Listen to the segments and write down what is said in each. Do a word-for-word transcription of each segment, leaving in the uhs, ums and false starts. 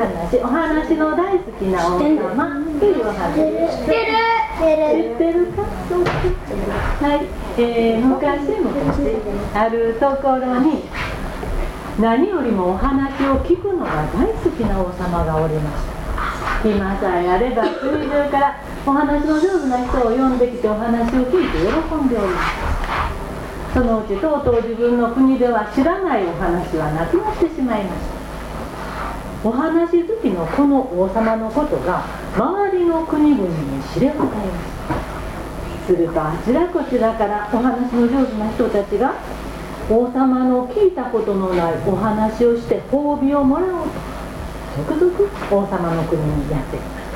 話、お話の大好きな王様というお話。知ってる知ってるか。はい、えー、昔昔あるところに何よりもお話を聞くのが大好きな王様がおりました。暇さえあれば国中からお話の上手な人を呼んできてお話を聞いて喜んでおります。そのうちとうとう自分の国では知らないお話はなくなってしまいました。お話好きのこの王様のことが周りの国々に知れ渡りました。するとあちらこちらからお話の上手な人たちが王様の聞いたことのないお話をして褒美をもらおうと続々王様の国にやってきました。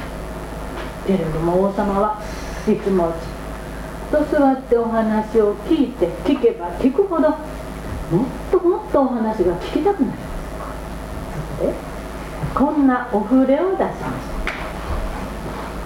けれども王様はいつもじっと座ってお話を聞いて聞けば聞くほどもっともっとお話が聞きたくなります。そこでこんなお触れを出しました。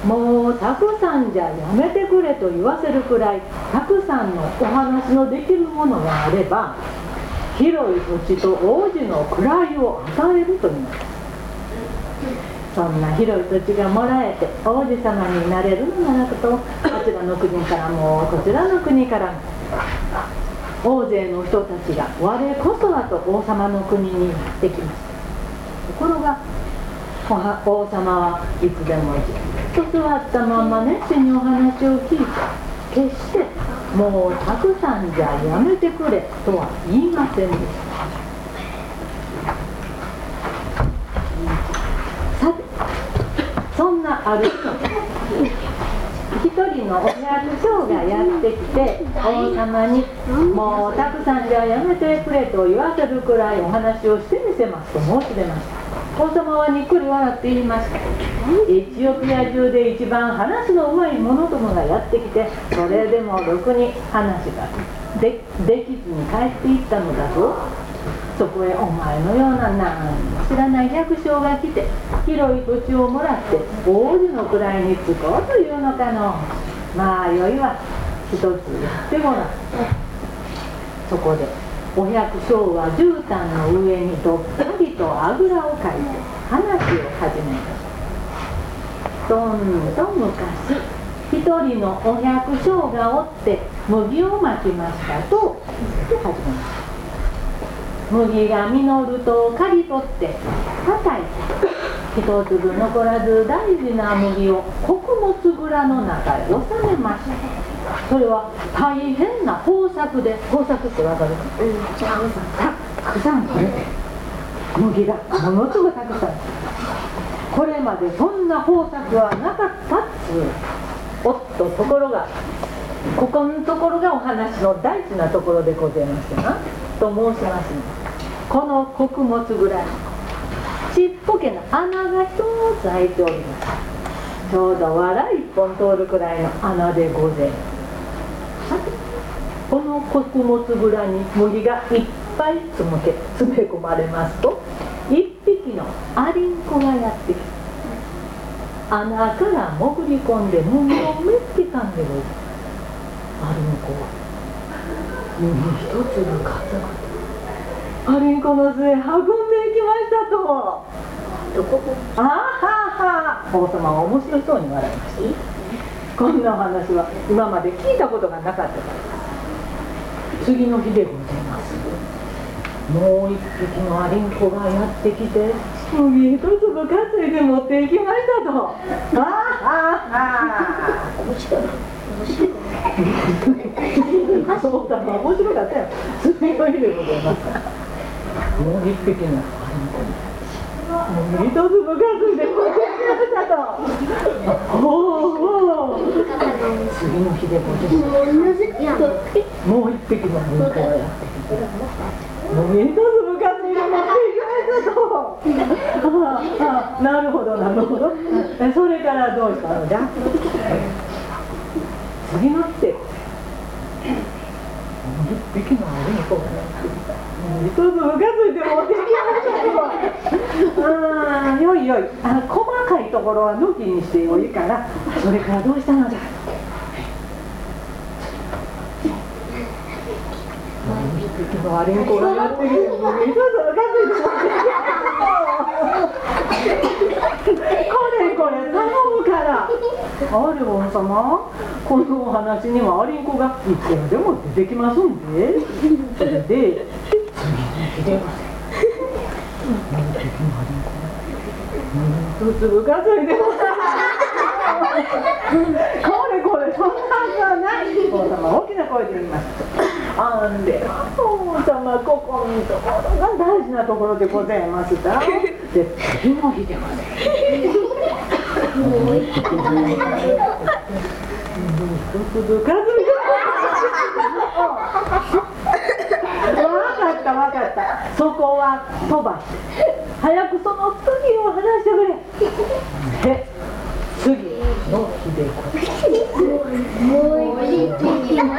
もうたくさんじゃやめてくれと言わせるくらいたくさんのお話のできるものがあれば広い土地と王子の位を与えると言います。そんな広い土地がもらえて王子様になれるのならとこちらの国からもこちらの国からも大勢の人たちが我こそはと王様の国にやってきました。ところが王様はいつでもじっと座ったまま熱心にお話を聞いて決してもうたくさんじゃやめてくれとは言いませんでした。さてそんなある日一人のお百姓がやってきて王様にもうたくさんじゃやめてくれと言わせるくらいお話をしてみせますと申し出ました。王様はにっくり笑って言いました。エチオピア中で一番話のうまい者どもがやってきてそれでもろくに話が で, できずに帰っていったのだぞ。そこへお前のような何も知らない百姓が来て広い土地をもらって王子の位につこうというのかの。まあよいわ一つやってごらん。そこでお百姓は絨毯の上にどっかりとあぐらをかいて話を始めました。どんどん昔一人のお百姓がおって麦をまきましたと言って始めました。麦が実ると刈り取って叩いて一粒残らず大事な麦を穀物蔵の中へ収めました。それは大変な豊作で、豊作ってわかるか、うん、たくさん取れて麦がものすごくたくさん、これまでそんな豊作はなかったっつう。おっとところがここのところがお話の大事なところでございましてなと申しますに、この穀物蔵にちっぽけな穴が一つ開いております。ちょうど藁一本通るくらいの穴でございます。この穀物蔵に麦がいっぱい詰め詰め込まれますと一匹のアリンコがやってきて穴から潜り込んで麦をめってかんでる。アリンコは麦一粒かさがアリンコの杖運んでいきましたと。あはは王様は面白そうに笑いました。こんな話は今まで聞いたことがなかったからです。次の日でございます。もう一匹のアリンコがやってきて麦一粒担いで持っていきましたと。あはは面白い面白いそうだ、面白かったよ。次の日でございます。もう一匹のアリンコにもう一粒担いで持っていきましたと。おお次の日でございます。もう一匹のアリンコがやってきてもう一粒担いで持っていきましたと。ああ、なるほどなるほど。それからどうしたのじゃ。次の日でもう一匹のアリンコがやってきた。一粒担いで持っていきましたと。ああ、よいよい、あの細かいところは抜きにしてよいから、それからどうしたのじゃ。一匹のアリンコがやってきて、もう一粒担いで持っていきましたと。 あれ王様、このお話にはアリンコがいくらでも出てきますんで、それで次の日でございます。つつぶかついでございます。これこれそんなはずはない。王様大きな声で言いました。あんで王様、ここのところが大事なところでございました。で次の日でございます。もう一つぶかついでわかったわかった。そこは飛ばして早くその次を話してくれ。で次の日でございます。もう一匹の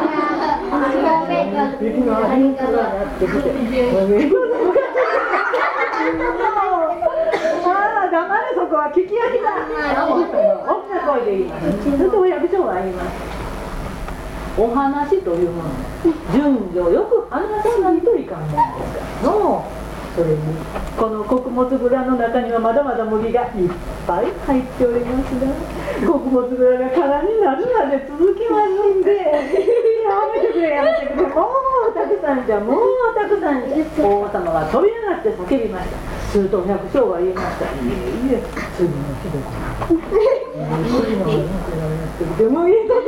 アリンコがやってきて、ああ黙れ、そこは聞き飽きた。大きな声で言います。それとお役所が言います。お話というもの、順序よく話さないといかんものですからの。それにこの穀物蔵の中にはまだまだ麦がいっぱい入っておりますが、穀物蔵が空になるまで続きますんで、やめてくれやめてくれ、もうたくさんじゃ、もうたくさんじゃ。王様は飛び上がって叫びました。すると百姓が言いました。いえいえ、次の日でございます。次の日でもいいと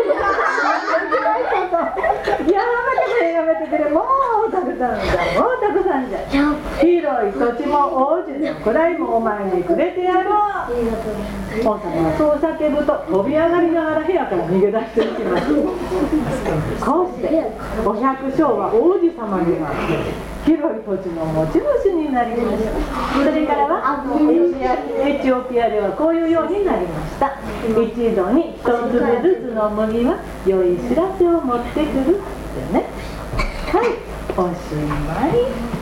やめてくれやめてくれ、もうたくさんじゃ、もうたくさんじゃ。広い土地も王子の位もお前にくれてやろう。王様はそう叫ぶと飛び上がりながら部屋から逃げ出していきます。こうしてお百姓は王子様になって広い土地の持ち主になりました。それからはエチオピアではこういうようになりました。一度に一粒ずつの麦は良い知らせを持ってくるってね。はい、おしまい。